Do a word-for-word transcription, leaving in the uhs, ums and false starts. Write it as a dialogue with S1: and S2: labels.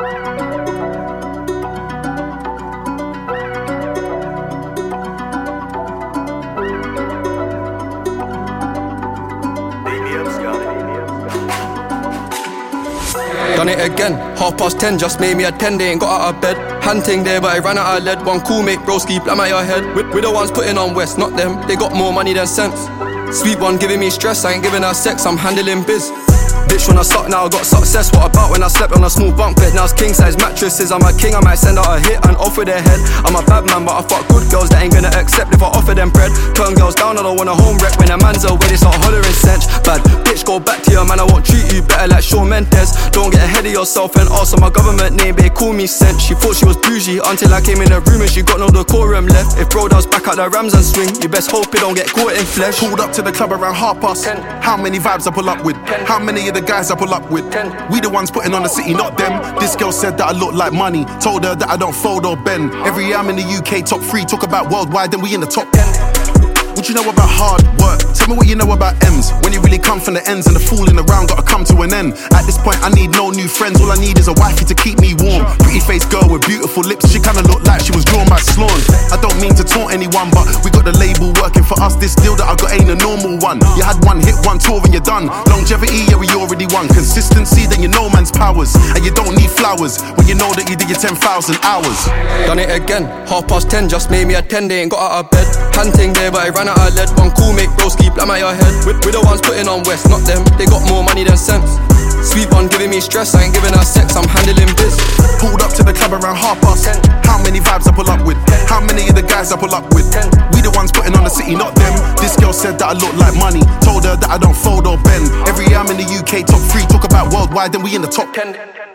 S1: Done it again, half past ten, just made me a ten, they ain't got out of bed. Hunting there, but I ran out of lead. One cool mate, broski, blam at your head. We, we the ones putting on West, not them. They got more money than sense. Sweet one giving me stress, I ain't giving her sex, I'm handling biz. Bitch, when I suck now I got success. What about when I slept on a small bunk bed? Now it's king size mattresses. I'm a king, I might send out a hit and offer their head. I'm a bad man, but I fuck good girls that ain't gonna accept if I offer them bread. Turn girls down, I don't want a home wreck. When a man's away, they start hollering cinch. Bad bitch, go back to your man, I won't treat you better like Shawn Mendes. Don't get ahead of yourself and ask for my government name, they call me Cinch. She thought she was bougie until I came in the room and she got no decorum left. If bro does back out the Rams and swing, you best hope it don't get caught in flesh.
S2: Pulled up to the club around half past ten. How many vibes I pull up with? Ten. How many of the guys I pull up with? Ten. We the ones putting on the city, not them. This girl said that I look like money. Told her that I don't fold or bend. Every year I'm in the U K top three. Talk about worldwide, then we in the top ten. What you know about hard work? Tell me what you know about M's. When you really come from the ends and the fooling around gotta come to an end. At this point I need no new friends. All I need is a wifey to keep me warm. Pretty faced girl with beautiful lips. She kinda looked like she was drawn by Sloan. I don't mean to taunt anyone, but we got the label working for us. This deal that I got ain't a normal one. You had one hit, one tour and you're done. Longevity, yeah, we already won. Consistency, then you know man's powers. And you don't need flowers when you know that you did your ten thousand hours.
S1: Done it again, half past ten, just made me a ten, they ain't got out of bed. Hunting there, but I ran out of lead. One cool mate, broski, blam at your head. We, we the ones putting on West, not them. They got more money than sense. Sweet one giving me stress, I ain't giving her sex, I'm handling biz.
S2: Pulled up to the club around half past ten. How many vibes I pull up with? How many of the guys I pull up with? We the ones putting on the city, not them. This girl said that I look like money. Told her that I don't fold or bend. Every year I'm in the U K top three. Talk about worldwide, then we in the top ten.